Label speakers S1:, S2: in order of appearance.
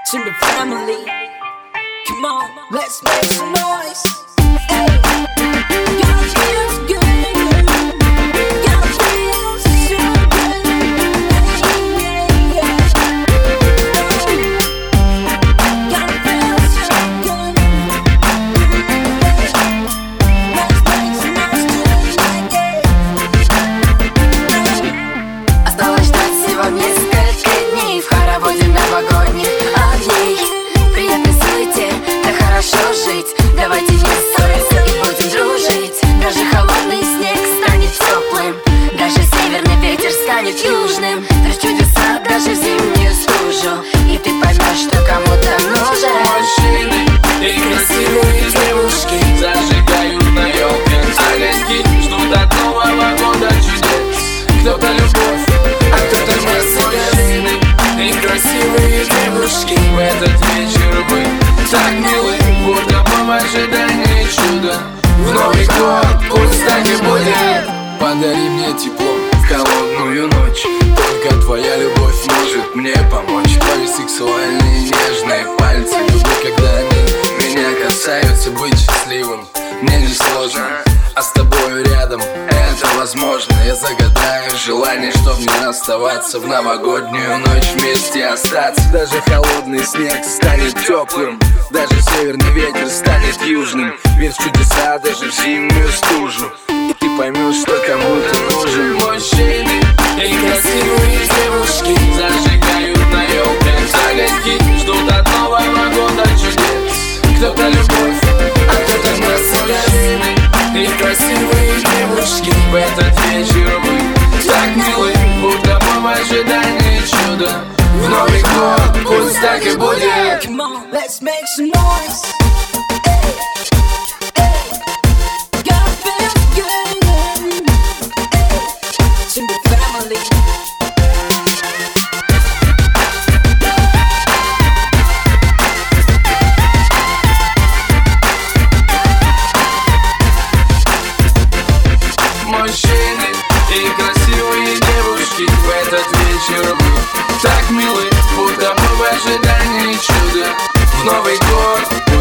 S1: Timber family, come on, let's make some noise. Hey, God feels good. God feels so good. God feels so good. Let's make some noise tonight.
S2: Осталось ждать всего несколько дней в хороводе новогодних огней. Приятной суете, да хорошо жить. Давайте не ссориться и будем дружить. Даже холодный снег станет теплым, даже северный ветер станет южным. Творишь чудеса даже в зимнюю стужу, и ты поймешь, что кому-то нужен.
S3: Мужчины и красивые девушки зажигают на елке огоньки, ждут от Нового года чудес. Кто-то любовь, а кто-то мужчины и красивые девушки. В этот вечер вы так милы, будто в ожидании чуда. В Новый год пусть так и будет. Подари мне тепло в холодную ночь, только твоя любовь может мне помочь. Твои сексуальные нежные пальцы, люблю, когда они меня касаются. Быть счастливым мне не сложно, а с тобою рядом это возможно. Я загадаю желание, чтоб не оставаться в новогоднюю ночь вместе остаться. Даже холодный снег станет теплым, даже северный ветер станет южным. Верь в чудеса даже в зимнюю стужу, и ты поймешь, что кому-то нужен. Мужчины и красивые девушки зажигают на елке огоньки, ждут от Нового года чудес. Кто-то любовь, а кто-то мужчины и красивые девушки. В этот вечер вы так милы, будто в ожидании чуда. В Новый год пусть так и будет.
S1: Come on, let's make some noise. God feels good. Timber family.
S3: Мужчины и красивые девушки, в этот вечер вы так милы, будто мы в ожидании чуда. В Новый год